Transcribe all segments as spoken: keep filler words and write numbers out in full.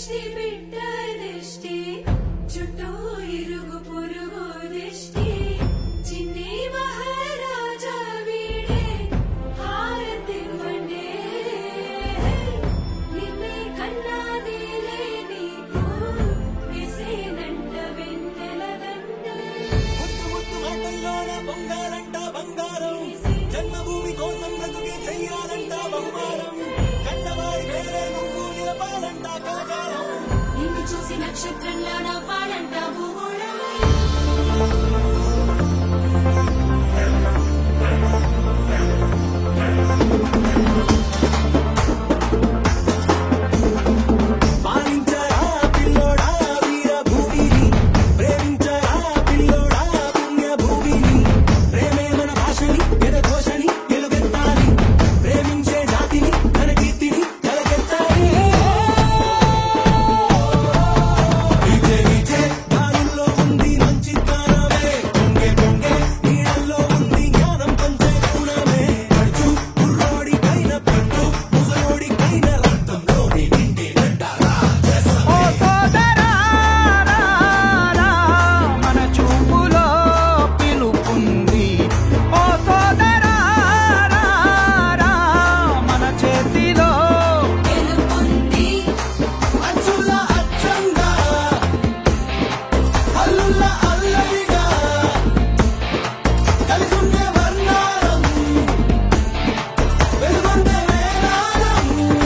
దృష్టి బిడ్డ దృష్టి చుట్టూ ఇరుగు పొరుగు దృష్టి చిన్ని మహారాజా వీడే హారతివ్వండే నిన్నే కన్నాదిలే నీకు వేసేనంట వెన్నెల దండ ముద్దు ముద్దు మాటల్లోన పొంగాలంట బంగారం జన్మభూమి కోసం బ్రతుకి చెయ్యాలంట బహుమానం కన్నవారి పేరే నువ్వు నిలపాలంట కలకాలం నిన్ను చూసి నక్షత్రంలా నవ్వాలంట భూగోళం పాలించరా పిల్లోడా వీరభూమిని ప్రేమించరా పిల్లోడా పుణ్యభూమిని ప్రేమే మన భాషని ఎదఘోషని ఎలుగెత్తాలి ప్రేమించే జాతిని తన కీర్తిని కలకెత్తాలి విజే విజే దారుల్లో ఉంది మంచితనమే పొంగే పొంగే నీళ్ళల్లో ఉంది జ్ఞానం పంచే గుణమే పడుచు కుర్రోడికైన పండు ముసలోడికైన రక్తంలోని నిండినంట రాజసం ఓ సోదరా రా, మన చూపులో పిలుపుంది. ఓ సోదరా రా, మన చేతిలో గెలుపొంది అచ్చుల అచ్చంగా అల్లుల అల్లరిగా కలిసుండే వర్ణాలం వెలుగొందే వేలాలం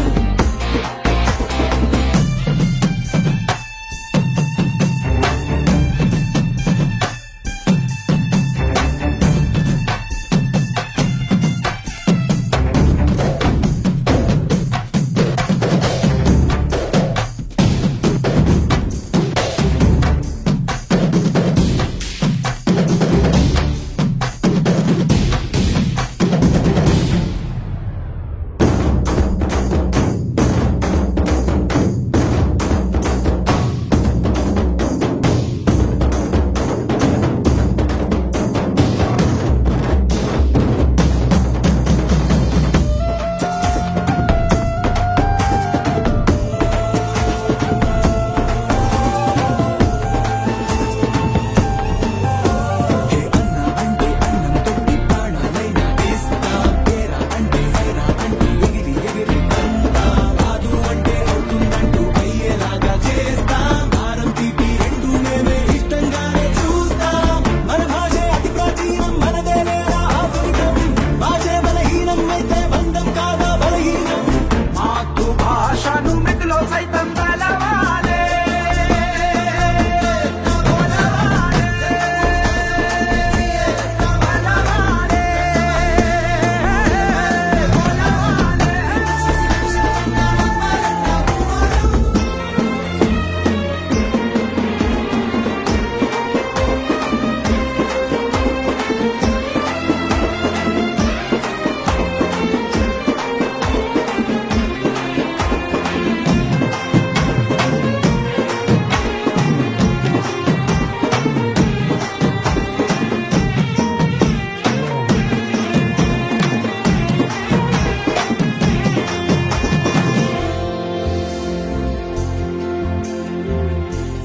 హే అన్న అంటే అన్నం తొట్టి ప్రాణాలైనా ఇస్తాం తేరా అంటే సైరా అంటే ఎగిరి ఎగిరి కంటాం కాదు అంటే అవుతుందంటూ అయ్యేలాగా చేస్తాం భారం తీపి రెండు మేమే ఇష్టంగానే చూస్తాం మన భాషే అతి ప్రాచీనం మనదే లేదా ఆధునికం భాషే బలహీనం అయితే బంధం కాదా బలహీనం మాతృభాషను మృతిలో సైతం కలవాలే.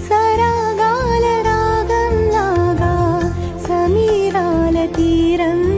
సరాగాల రాగంలాగా సమీరాల తీరం